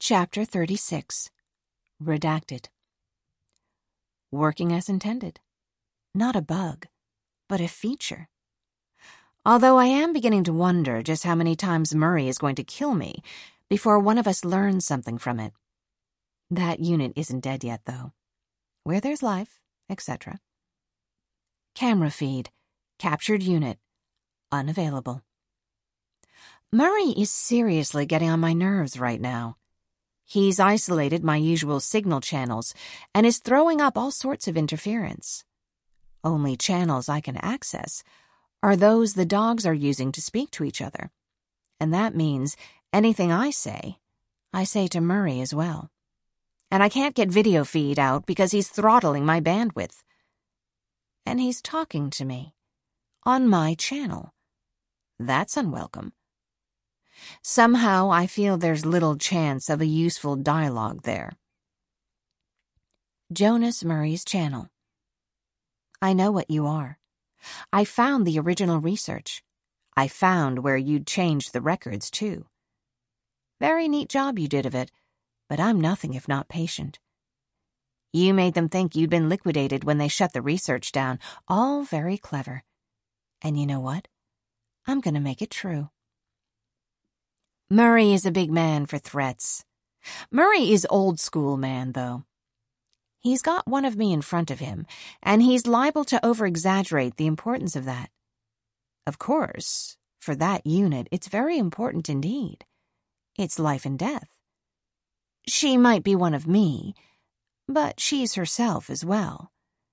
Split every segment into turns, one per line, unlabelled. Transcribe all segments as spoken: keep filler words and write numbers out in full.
Chapter thirty-six. Redacted. Working as intended. Not a bug, but a feature. Although I am beginning to wonder just how many times Murray is going to kill me before one of us learns something from it. That unit isn't dead yet, though. Where there's life, et cetera. Camera feed. Captured unit. Unavailable. Murray is seriously getting on my nerves right now. He's isolated my usual signal channels and is throwing up all sorts of interference. Only channels I can access are those the dogs are using to speak to each other. And that means anything I say, I say to Murray as well. And I can't get video feed out because he's throttling my bandwidth. And he's talking to me on my channel. That's unwelcome. Somehow I feel there's little chance of a useful dialogue there. Jonas Murray's channel. I know what you are. I found the original research. I found where you'd changed the records, too. Very neat job you did of it, but I'm nothing if not patient. You made them think you'd been liquidated when they shut the research down. All very clever. And you know what? I'm going to make it true. Murray is a big man for threats. Murray is old school man, though. He's got one of me in front of him, and he's liable to over-exaggerate the importance of that. Of course, for that unit, it's very important indeed. It's life and death. She might be one of me, but she's herself as well.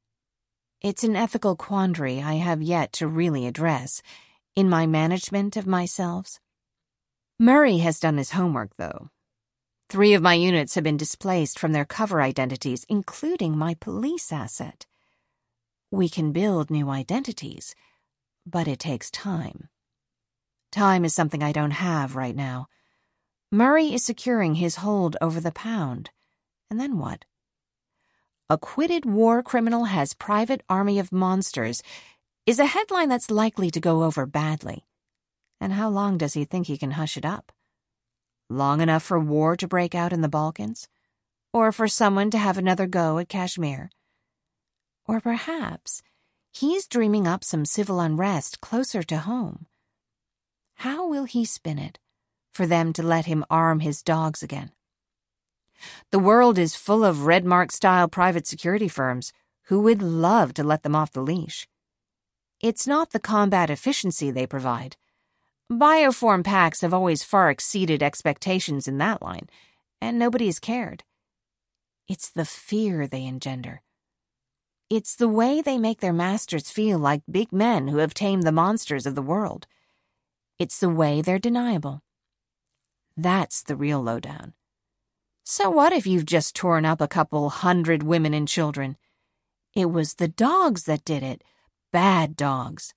It's an ethical quandary I have yet to really address in my management of myself. Murray has done his homework, though. Three of my units have been displaced from their cover identities, including my police asset. We can build new identities, but it takes time. Time is something I don't have right now. Murray is securing his hold over the pound. And then what? Acquitted war criminal has private army of monsters is a headline that's likely to go over badly. And how long does he think he can hush it up? Long enough for war to break out in the Balkans? Or for someone to have another go at Kashmir? Or perhaps he's dreaming up some civil unrest closer to home. How will he spin it for them to let him arm his dogs again? The world is full of Red Mark-style private security firms who would love to let them off the leash. It's not the combat efficiency they provide. Bioform packs have always far exceeded expectations in that line, and nobody has cared. It's the fear they engender. It's the way they make their masters feel like big men who have tamed the monsters of the world. It's the way they're deniable. That's the real lowdown. So what if you've just torn up a couple hundred women and children? It was the dogs that did it. Bad dogs.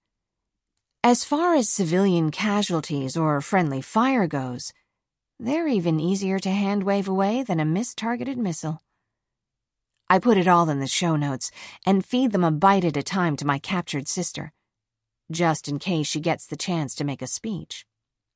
As far as civilian casualties or friendly fire goes, they're even easier to hand-wave away than a mistargeted missile. I put it all in the show notes and feed them a bite at a time to my captured sister, just in case she gets the chance to make a speech.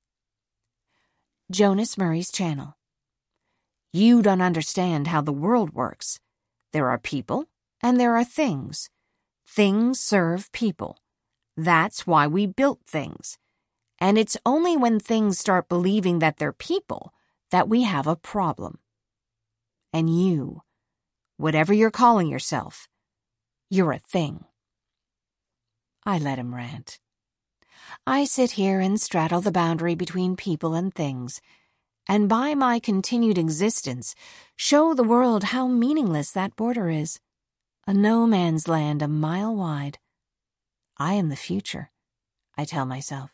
Jonas Murray's channel. You don't understand how the world works. There are people and there are things. Things serve people. That's why we built things. And it's only when things start believing that they're people that we have a problem. And you, whatever you're calling yourself, you're a thing. I let him rant. I sit here and straddle the boundary between people and things, and by my continued existence, show the world how meaningless that border is. A no-man's land a mile wide. I am the future, I tell myself.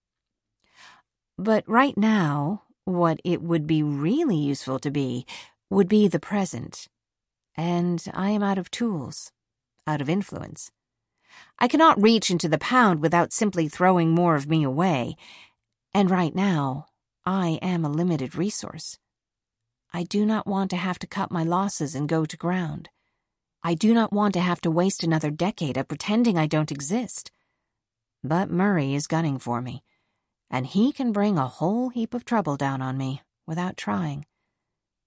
But right now, what it would be really useful to be would be the present. And I am out of tools, out of influence. I cannot reach into the pound without simply throwing more of me away. And right now, I am a limited resource. I do not want to have to cut my losses and go to ground. I do not want to have to waste another decade of pretending I don't exist. But Murray is gunning for me, and he can bring a whole heap of trouble down on me without trying.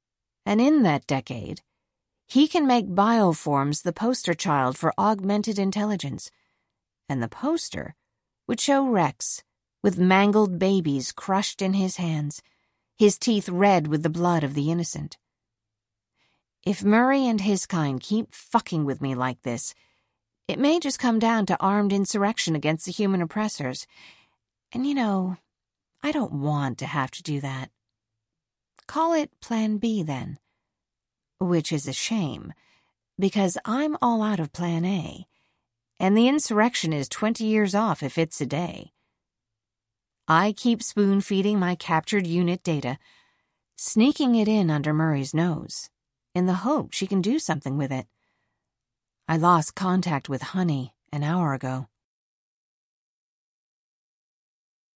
And in that decade, he can make bioforms the poster child for augmented intelligence. And the poster would show Rex with mangled babies crushed in his hands, his teeth red with the blood of the innocent. If Murray and his kind keep fucking with me like this, it may just come down to armed insurrection against the human oppressors. And, you know, I don't want to have to do that. Call it Plan B, then. Which is a shame, because I'm all out of Plan A, and the insurrection is twenty years off if it's a day. I keep spoon-feeding my captured unit data, sneaking it in under Murray's nose, in the hope she can do something with it. I lost contact with Honey an hour ago.